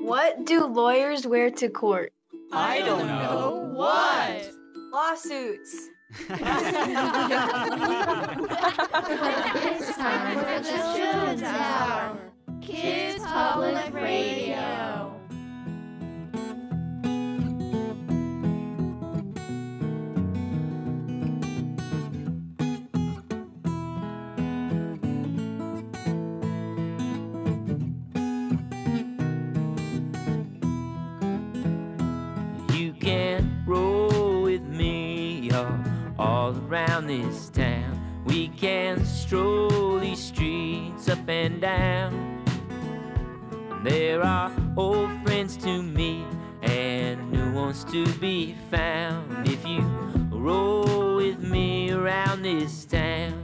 What do lawyers wear to court? I don't know. What? Lawsuits. It's time for the Children's Hour. Kids Public Radio. You can roll with me all around this town. We can stroll these streets up and down. There are old friends to meet and new ones to be found if you roll with me around this town.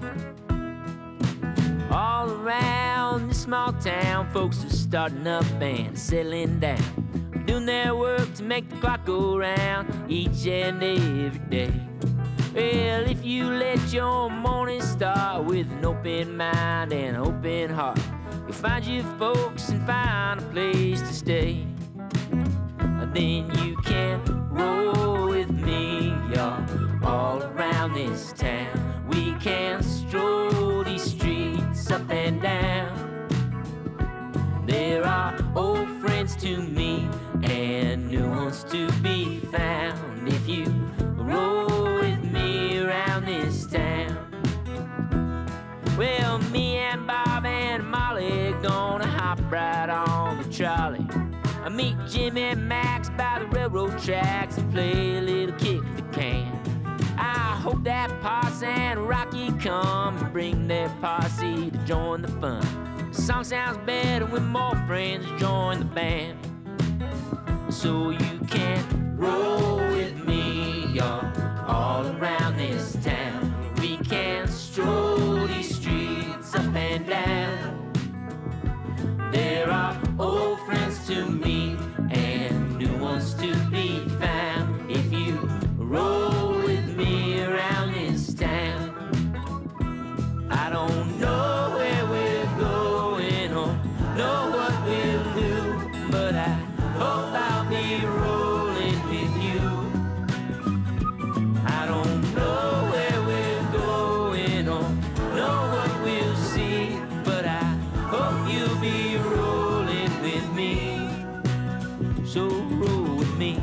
All around this small town, folks are starting up and settling down, doing their work to make the clock go round each and every day. Well, if you let your morning start with an open mind and an open heart, you'll find your folks and find a place to stay. And then you can roll with me, y'all, all around this town. We can stroll these streets up and down. There are old friends to meet and new ones to be found if you roll with me around this town. Well, me and Bob and Molly gonna hop right on the trolley. I meet Jim and Max by the railroad tracks and play a little kick the can. I hope that Posse and Rocky come and bring their posse to join the fun. The song sounds better when more friends join the band. So you can roll with me, y'all, all around this town. We can stroll these streets up and down. There are old friends to meet and new ones to be found if you roll with me around this town. I don't know where we're going or know what we'll do, but I hope I'll be rolling with you. I don't know where we're going or know what we'll see, but I hope you'll be rolling with me. So roll with me.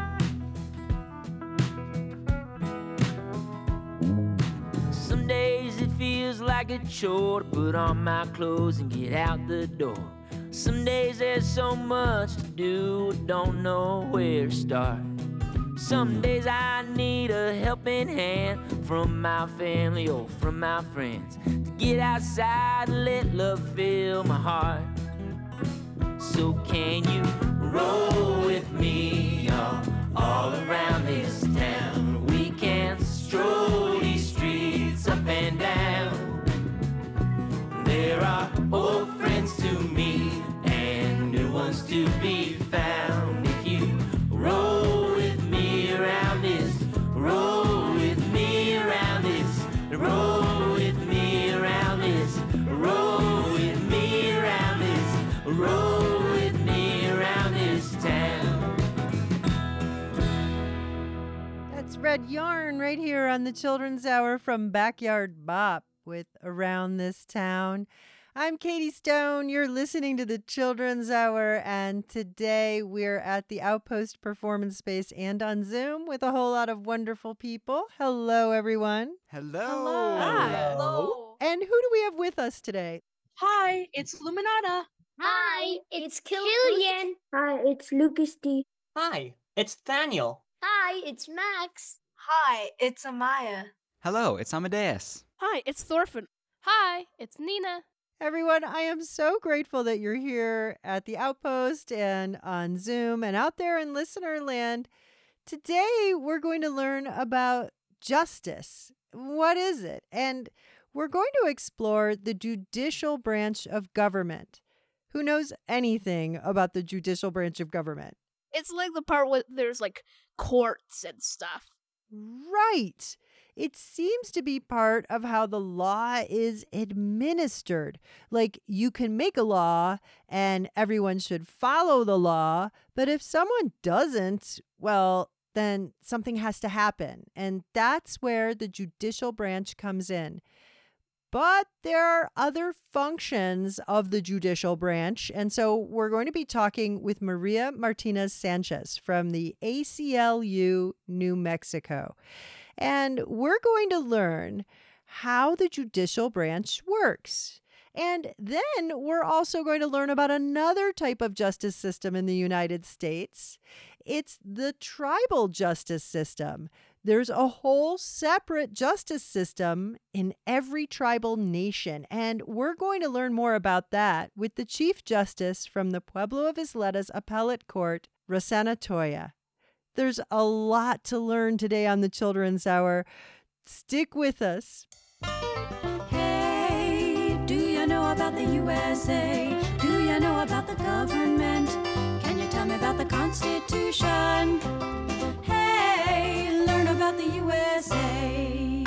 Some days it feels like a chore to put on my clothes and get out the door. Some days there's so much to do, I don't know where to start. Some days I need a helping hand from my family or from my friends to get outside and let love fill my heart. So can you roll with me, y'all, all around this town? We can stroll these streets up and down. There are old friends to meet and new ones to be found if you roll with me around this, roll with me around this, roll with me around this, roll with me around this, roll with me around this town. That's Red Yarn right here on the Children's Hour from Backyard Bop with Around This Town. I'm Katie Stone. You're listening to the Children's Hour, and today we're at the Outpost Performance Space and on Zoom with a whole lot of wonderful people. Hello, everyone. Hello. Hi. Hello. And who do we have with us today? Hi, it's Luminata. Hi, it's Killian. Hi, it's Lucas D. Hi, it's Daniel. Hi, it's Max. Hi, it's Amaya. Hello, it's Amadeus. Hi, it's Thorfinn. Hi, it's Nina. Everyone, I am so grateful that you're here at the Outpost and on Zoom and out there in listener land. Today, we're going to learn about justice. What is it? And we're going to explore the judicial branch of government. Who knows anything about the judicial branch of government? It's like the part where there's like courts and stuff. Right. it seems to be part of how the law is administered. Like, you can make a law and everyone should follow the law, but if someone doesn't, well, then something has to happen. And that's where the judicial branch comes in. But there are other functions of the judicial branch. And so we're going to be talking with Maria Martinez Sanchez from the ACLU, New Mexico. And we're going to learn how the judicial branch works. And then we're also going to learn about another type of justice system in the United States. It's the tribal justice system. There's a whole separate justice system in every tribal nation, and we're going to learn more about that with the Chief Justice from the Pueblo of Isletas Appellate Court, Rossana Toya. There's a lot to learn today on the Children's Hour. Stick with us. Hey, do you know about the USA? Do you know about the government? Can you tell me about the Constitution? Hey, learn about the USA.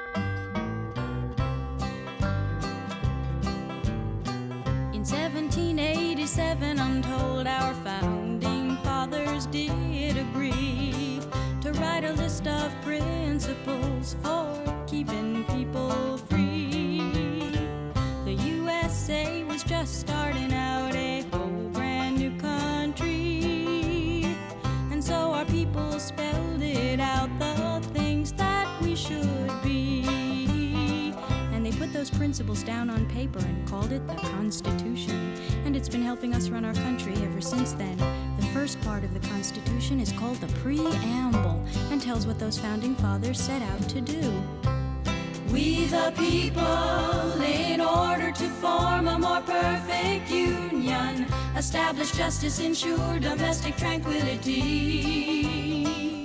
In 1787, I'm told our founding fathers did agree to write a list of principles for keeping people free. The USA was just starting out, a whole brand new country, and so our people spelled it out, the things that we should be, and they put those principles down on paper and called it the Constitution, and it's been helping us run our country ever since then. The first part of the Constitution is called the Preamble and tells what those founding fathers set out to do. We the people, in order to form a more perfect union, establish justice, ensure domestic tranquility,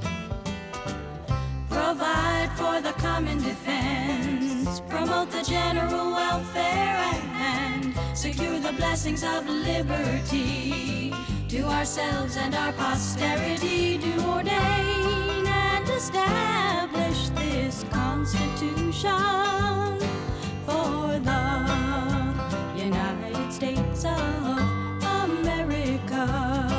provide for the common defense, promote the general welfare, and secure the blessings of liberty to ourselves and our posterity, do ordain and establish this Constitution for the United States of America.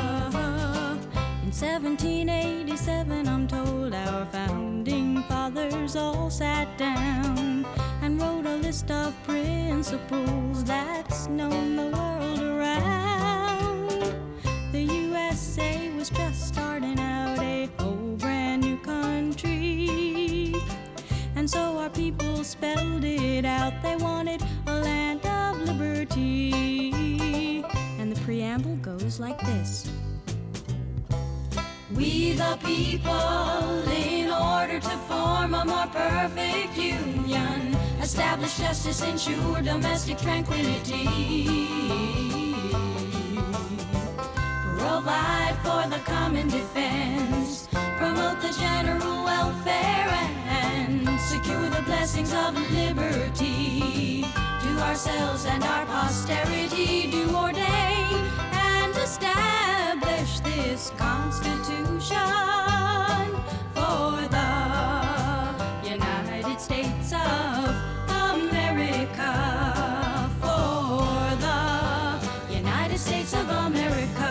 In 1787, I'm told our founding fathers all sat down and wrote a list of principles that's known the world around. The USA was just starting out, a whole brand new country, and so our people spelled it out. They wanted a land of liberty, and the preamble goes like this. We the people, in order to form a more perfect union, establish justice, ensure domestic tranquility, provide for the common defense, promote the general welfare, and secure the blessings of liberty to ourselves and our posterity, do ordain and establish this Constitution for the United States of America, for the United States of America.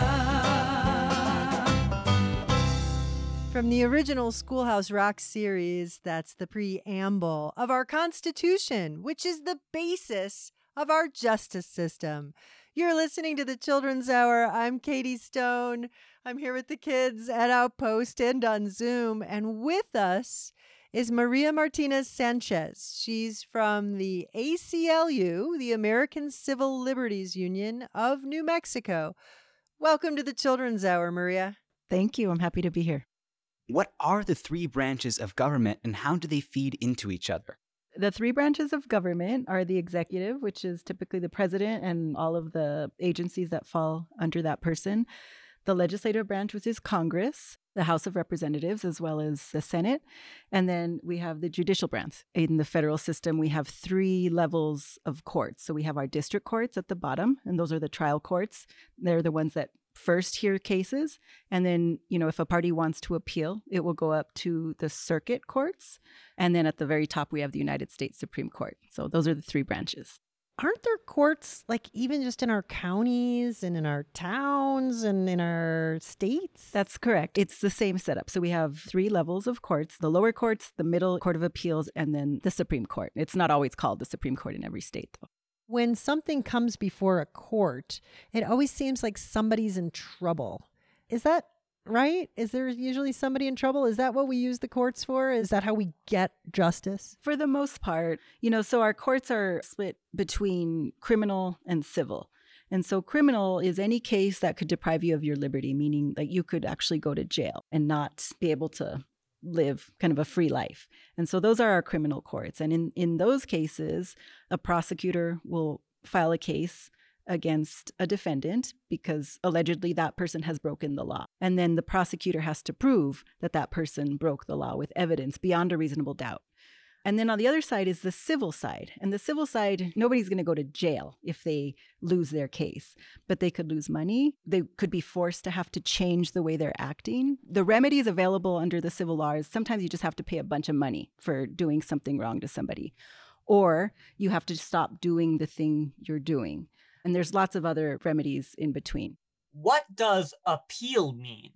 From the original Schoolhouse Rock series, that's the preamble of our Constitution, which is the basis of our justice system. You're listening to the Children's Hour. I'm Katie Stone. I'm here with the kids at Outpost and on Zoom. And with us is Maria Martinez Sanchez. She's from the ACLU, the American Civil Liberties Union of New Mexico. Welcome to the Children's Hour, Maria. Thank you. I'm happy to be here. What are the three branches of government and how do they feed into each other? The three branches of government are the executive, which is typically the president and all of the agencies that fall under that person. The legislative branch, which is Congress, the House of Representatives, as well as the Senate. And then we have the judicial branch. In the federal system, we have three levels of courts. So we have our district courts at the bottom, and those are the trial courts. They're the ones that first hear cases. And then, if a party wants to appeal, it will go up to the circuit courts. And then at the very top, we have the United States Supreme Court. So those are the three branches. Aren't there courts like even just in our counties and in our towns and in our states? That's correct. It's the same setup. So we have three levels of courts: the lower courts, the middle court of appeals, and then the Supreme Court. It's not always called the Supreme Court in every state, though. When something comes before a court, it always seems like somebody's in trouble. Is that right? Is there usually somebody in trouble? Is that what we use the courts for? Is that how we get justice? For the most part, so our courts are split between criminal and civil. And so criminal is any case that could deprive you of your liberty, meaning that you could actually go to jail and not be able to live kind of a free life. And so those are our criminal courts. And in those cases, a prosecutor will file a case against a defendant because allegedly that person has broken the law. And then the prosecutor has to prove that that person broke the law with evidence beyond a reasonable doubt. And then on the other side is the civil side. And the civil side, nobody's going to go to jail if they lose their case, but they could lose money. They could be forced to have to change the way they're acting. The remedies available under the civil law is sometimes you just have to pay a bunch of money for doing something wrong to somebody, or you have to stop doing the thing you're doing. And there's lots of other remedies in between. What does appeal mean?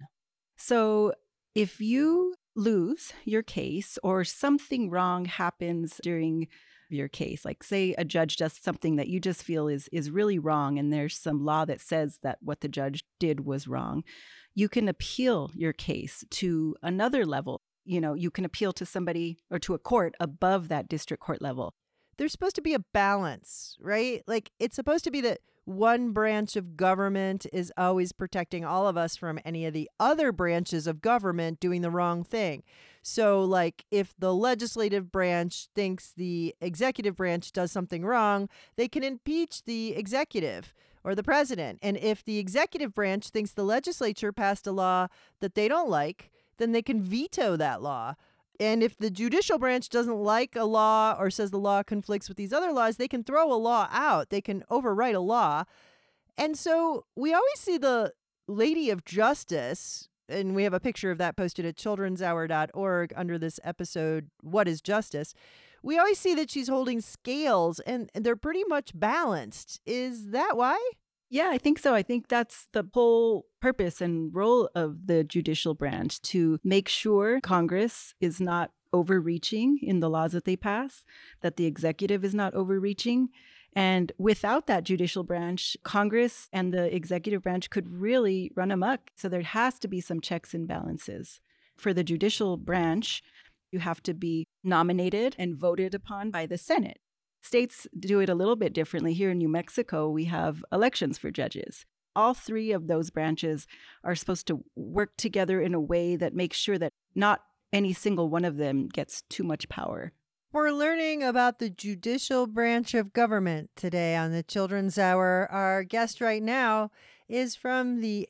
So if you lose your case or something wrong happens during your case, like say a judge does something that you just feel is really wrong and there's some law that says that what the judge did was wrong, you can appeal your case to another level. You can appeal to somebody or to a court above that district court level. There's supposed to be a balance, right? Like it's supposed to be that one branch of government is always protecting all of us from any of the other branches of government doing the wrong thing. So like if the legislative branch thinks the executive branch does something wrong, they can impeach the executive or the president. And if the executive branch thinks the legislature passed a law that they don't like, then they can veto that law. And if the judicial branch doesn't like a law or says the law conflicts with these other laws, they can throw a law out. They can overwrite a law. And so we always see the Lady of Justice, and we have a picture of that posted at childrenshour.org under this episode, What is Justice? We always see that she's holding scales and they're pretty much balanced. Is that why? Yeah, I think so. I think that's the whole purpose and role of the judicial branch, to make sure Congress is not overreaching in the laws that they pass, that the executive is not overreaching. And without that judicial branch, Congress and the executive branch could really run amok. So there has to be some checks and balances. For the judicial branch, you have to be nominated and voted upon by the Senate. States do it a little bit differently. Here in New Mexico, we have elections for judges. All three of those branches are supposed to work together in a way that makes sure that not any single one of them gets too much power. We're learning about the judicial branch of government today on the Children's Hour. Our guest right now is from the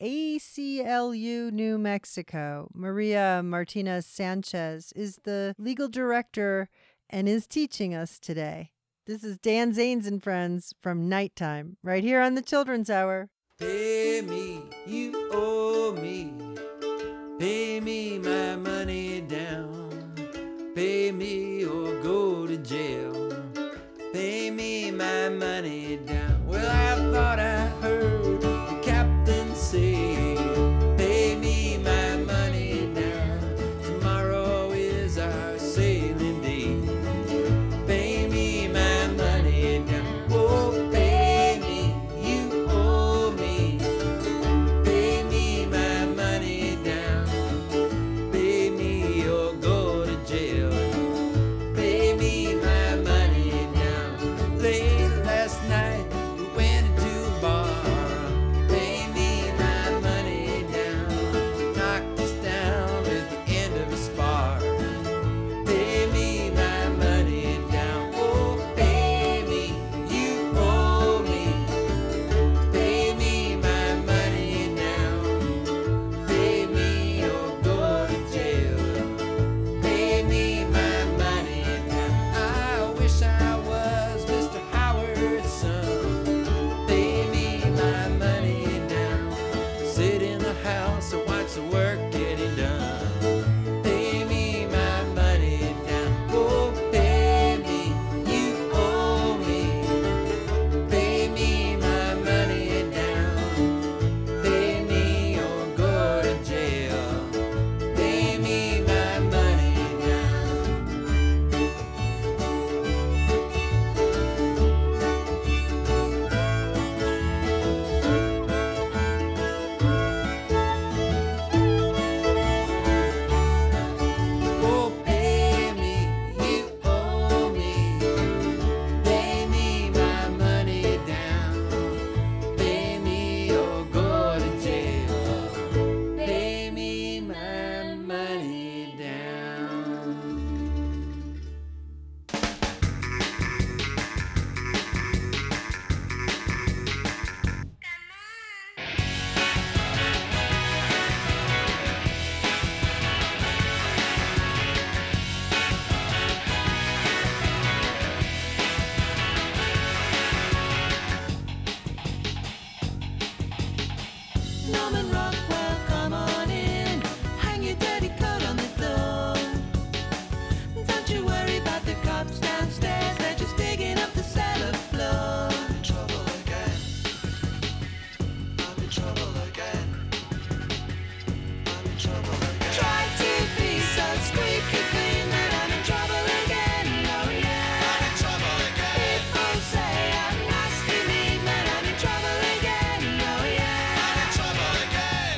ACLU New Mexico. Maria Martinez Sanchez is the legal director and is teaching us today. This is Dan Zanes and Friends from Nighttime, right here on the Children's Hour. Pay me, you owe me. Pay me my money down. Pay me or go to jail. Pay me my money down. Well, I thought I heard the captain say, pay me my money down. Tomorrow is our sailing day. Pay me my money down. Oh, pay me, you owe me. Pay me my money down. Pay me or go to jail. Pay me my money down. Late last night we went into a bar. Pay me my money down. Knocked us down at the end of a spar. Pay me my money down. Oh, pay me, you owe me. Pay me my money down. Pay me or go to jail. Pay me my money down. I wish I was Mr. Howard's son. Norman Rockwell, come on in. Hang your dirty coat on the door. Don't you worry about the cops downstairs, they're just digging up the cellar floor. I'm in trouble again. I'm in trouble again. I'm in trouble again. Try to be so squeaky clean that I'm in trouble again. Oh yeah. I'm in trouble again. People say I'm nasty mean, but I'm in trouble again. Oh yeah. I'm in trouble again.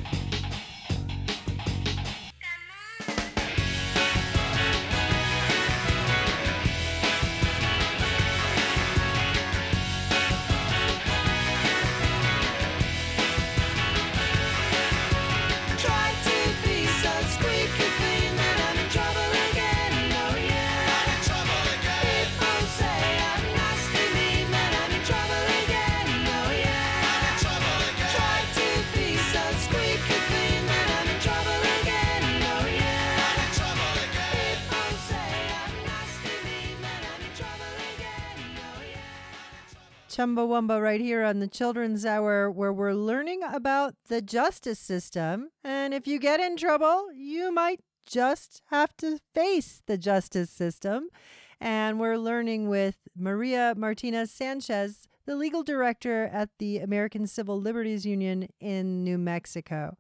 Try to be so squeaky clean that I'm in trouble again. Oh yeah. I'm in trouble again. People say I'm nasty mean, but I'm in trouble again. Oh yeah. I'm in trouble again. Try to be so squeaky clean that I'm in trouble again. Oh yeah. I'm in trouble again. People say I'm nasty mean, but I'm in trouble again. Oh yeah. Chumbawamba right here on the Children's Hour, where we're learning about the justice system. And if you get in trouble, you might just have to face the justice system. And we're learning with Maria Martinez Sanchez, the legal director at the American Civil Liberties Union in New Mexico.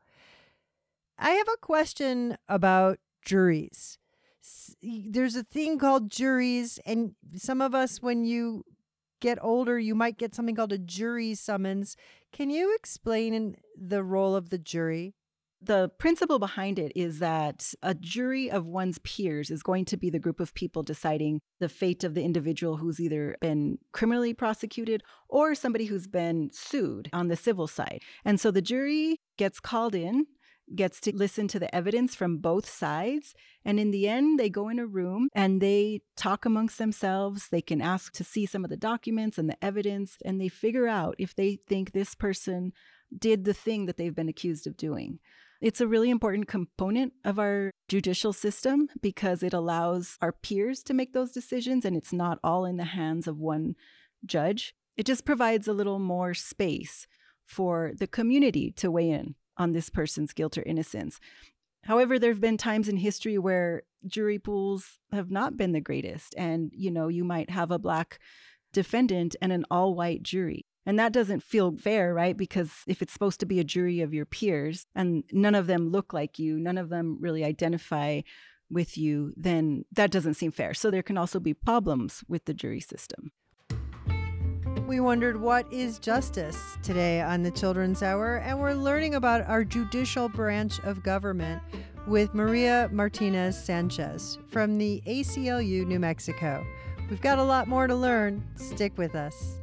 I have a question about juries. There's a thing called juries, and some of us, when you get older, you might get something called a jury summons. Can you explain the role of the jury? The principle behind it is that a jury of one's peers is going to be the group of people deciding the fate of the individual who's either been criminally prosecuted or somebody who's been sued on the civil side. And so the jury gets called in, gets to listen to the evidence from both sides. And in the end, they go in a room and they talk amongst themselves. They can ask to see some of the documents and the evidence, and they figure out if they think this person did the thing that they've been accused of doing. It's a really important component of our judicial system because it allows our peers to make those decisions, and it's not all in the hands of one judge. It just provides a little more space for the community to weigh in on this person's guilt or innocence. However, there have been times in history where jury pools have not been the greatest. And, you might have a Black defendant and an all-white jury. And that doesn't feel fair, right? Because if it's supposed to be a jury of your peers and none of them look like you, none of them really identify with you, then that doesn't seem fair. So there can also be problems with the jury system. We wondered what is justice today on the Children's Hour, and we're learning about our judicial branch of government with Maria Martinez Sanchez from the ACLU New Mexico. We've got a lot more to learn. Stick with us.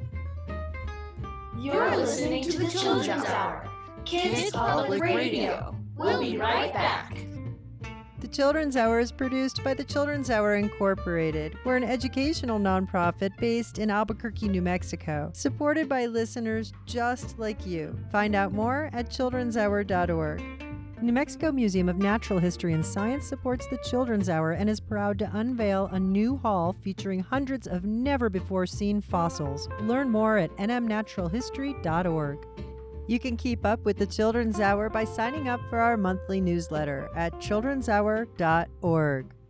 You're listening to the Children's Hour, Kids Public Radio. We'll be right back. The Children's Hour is produced by the Children's Hour Incorporated. We're an educational nonprofit based in Albuquerque, New Mexico, supported by listeners just like you. Find out more at childrenshour.org. The New Mexico Museum of Natural History and Science supports the Children's Hour and is proud to unveil a new hall featuring hundreds of never-before-seen fossils. Learn more at nmnaturalhistory.org. You can keep up with the Children's Hour by signing up for our monthly newsletter at childrenshour.org.